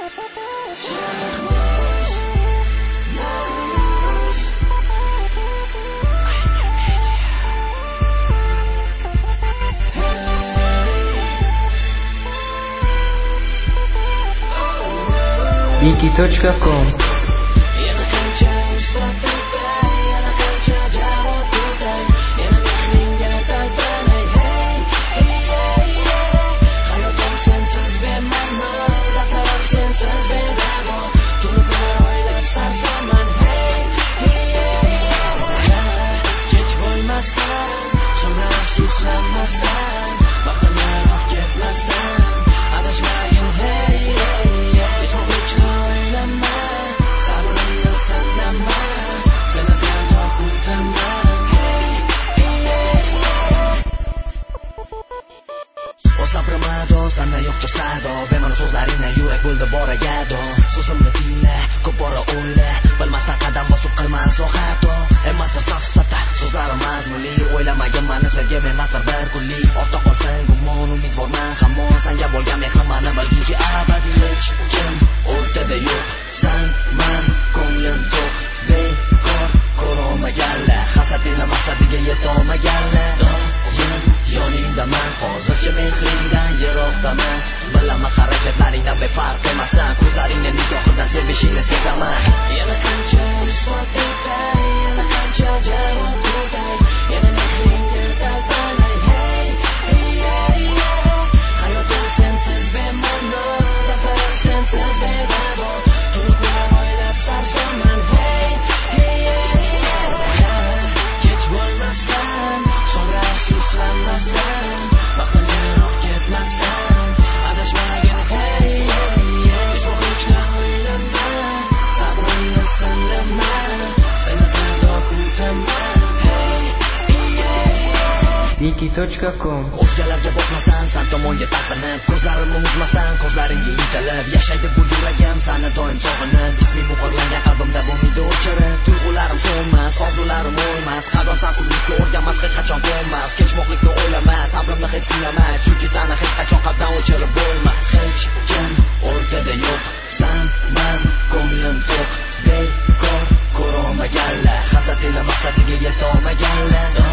Wiki.com Sanda yo'qcha sado bemalol so'zlaringdan yurak bo'ldi boragado so'zimni tingla ko'p bora o'yla bilmasdan qadam bosib qilma sohato emasda safsata so'zlarim mazmunli o'ylamaganman senga men masar bir kunlik ortda qolsang gumon umidvorman hamon senga bo'lgan mehrim mani bilginki abadiy hech kim o'rtada yo'q san man ko'nglim to'q bekor ko'rolmaganlar hasadingla maqsadiga yetolmaganlar doim yoningdaman hozircha mehringdan yiroqdaman bilaman harakatlaringdan befarq emassan ko'zlaringni nigohidan sevishingni sezaman yana qancha isbot etay yana qancha javob berday yana mehringga talpanay hey hayotim sensiz bema'no nafarim sensiz bedavo turibman o'ylab sarsonman hey kech bo'lmasdan so'ngra afsuslanmasdan vaqtimga roh ketmasdan adashmagin hey so'qishni o'ylama sabrimni sindirma seni sado kutaman Wiki.com o'zgalarga boqmasdan san tomonga talpinib ko'zlarimni uzmasdan ko'zlaringga intilib yashaydi bu yuragim sani doim sog'inib isming muhrlangan qalbimda bo'lmaydi o'chirib tuyg'ularim so'nmas orzularim o'lmas qalbim sansizlikka o'rganmas hech qachon to'nmas kechmoqlikni o'ylama sabrimni hech sinama chunki sani hech qachon qalbdan o'chirib bo'lmas hech kim o'rtada yo'q san man ko'nglim to'q bekor ko'rolmaganlar hasadinglar maqsadiga yetolmaganlar